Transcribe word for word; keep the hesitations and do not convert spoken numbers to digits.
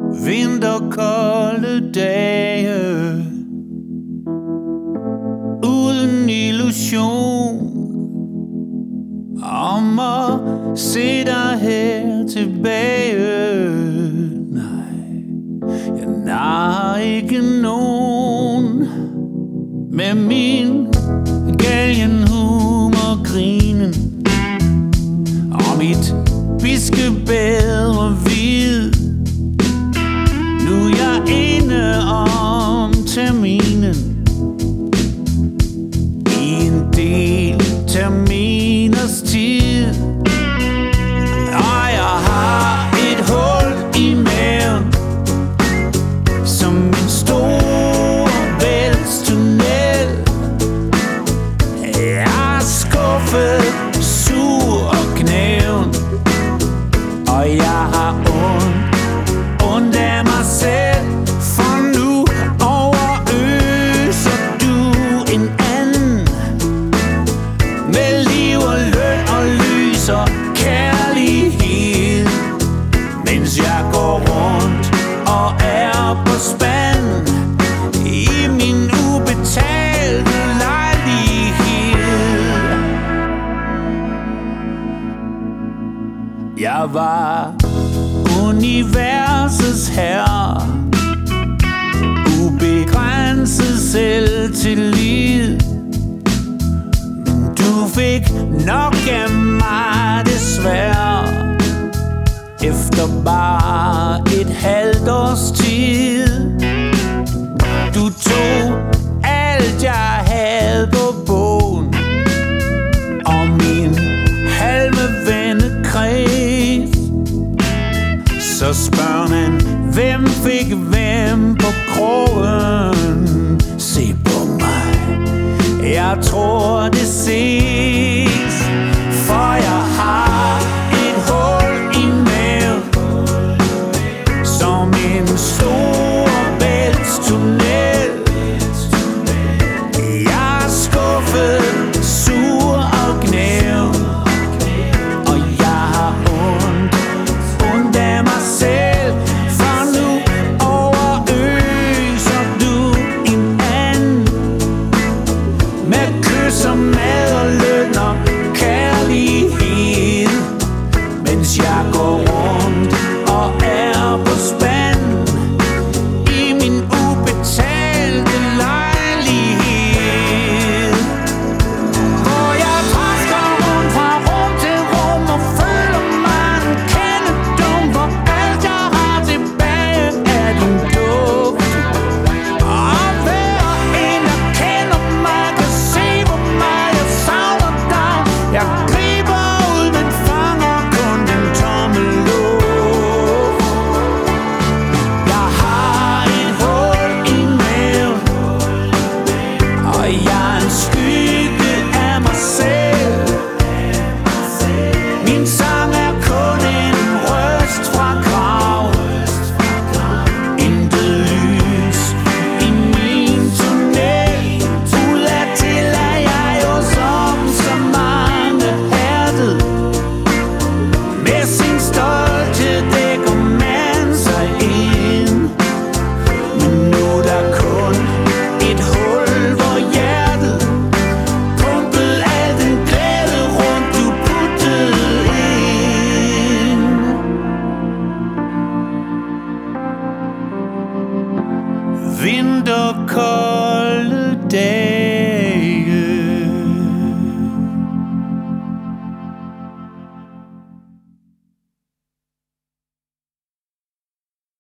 Vinterkolde dage uden illusion om at se dig her tilbage. Nej, jeg narer ikke nogen med min galgenhumor grinen og mit biskebed og hvid. Nu er jeg inde om terminen i en del terminers tid, og jeg har et hul i maven som en stor vælstunnel. Jeg er skuffet, sur og knæven, og jeg har ondt ondt af mig selv, for nu overøser du en anden med liv og løn og lys og kærlighed, mens jeg går rundt og er på spand i min ubetalte lejlighed. Jeg var universets herre, ubegrænset selvtillid, men du fik nok af mig desværre. Efter bare et halvt års tid, du tog alt jeg havde på bogen, og min halve vennekreds. Så spørger man, hvem fik hvem på krogen? Se på mig, jeg tror det ses, for jeg har et hul i maven som en stor vælstunnel. Jeg er skuffet, sur og gnæven, og jeg har ondt ondt af mig selv, for nu overøser du en anden med kys og mad og løn og kærlighed, mens jeg går rundt og er på spand i min ubetalte lejlighed, hvor jeg trasker rundt fra rum til rum og føler mig en kende dum, hvor alt jeg har tilbage er din duft. Og hver en der kender mig kan se på mig, jeg savner dig. Jeg griber ud, men fanger kun den tomme luft. Jeg har et hul i maven, og jeg er en skygge af mig selv. Min sang er kun en røst fra graven, intet lys i min tunnel. Udadtil er jeg jo som så mange hærdet, med sin stolthed dækker man sig ind. Men nu er der kun et hul, hvor hjertet pumpede al den glæde rundt, du puttede ind. Vinterkolde dage